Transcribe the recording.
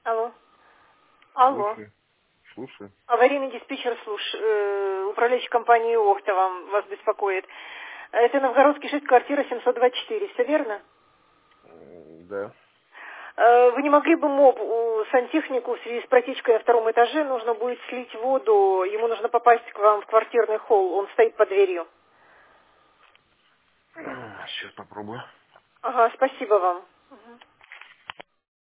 Алло. Алло. Слушай. Аварийный диспетчер управляющей компании ОХТА вас беспокоит. Это Новгородский 6, квартира 724, все верно? Да. Вы не могли бы сантехнику в связи с протечкой на втором этаже, нужно будет слить воду, ему нужно попасть к вам в квартирный холл, он стоит под дверью. Сейчас попробую. Ага, спасибо вам.